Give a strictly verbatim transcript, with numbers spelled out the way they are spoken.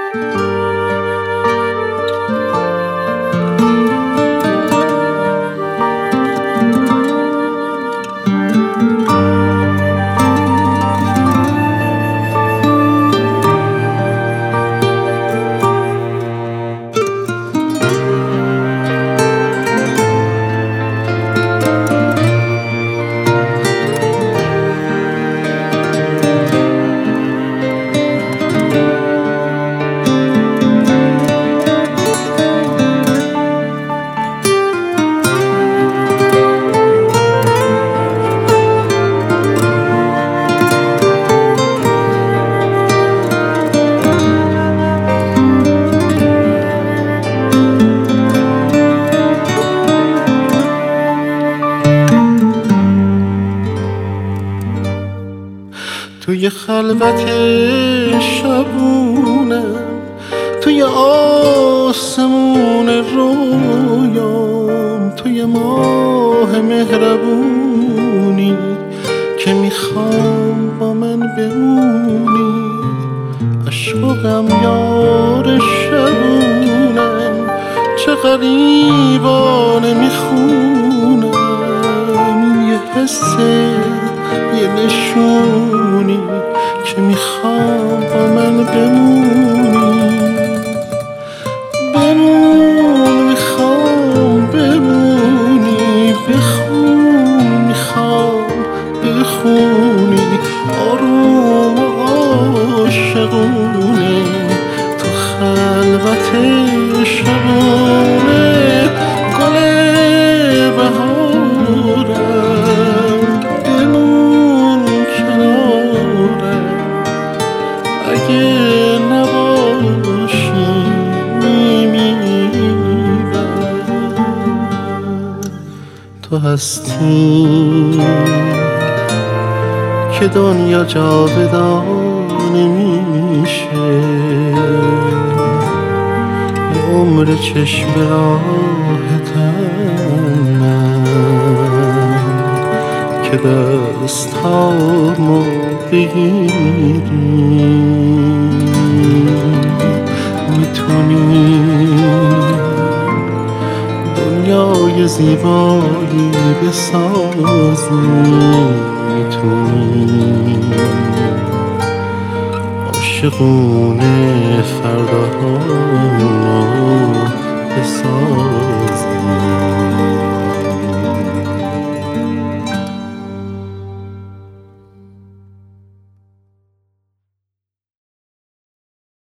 توی خلوت شبونم، توی آسمون رویام، توی ماه مهربونی که میخوام با من بمونی. عشقم یار شبونم، چه غریبانه میخونم یه حسه، یه نشونی که میخوام با من بمونی. بمون میخوام بمونی، بخون میخوام بخونی، آروم و عاشقونه تو خلوت شبونه. گل بهارم بمون کنارم، اگه نباشی میمیرم. تو هستی که دنیا جاودانه میشه، یه عمر چشم راحتم من که دستامو بگیری. میتونی دنیای زیبایی بسازی، میتونی عاشقونه فرداهامو بسازی.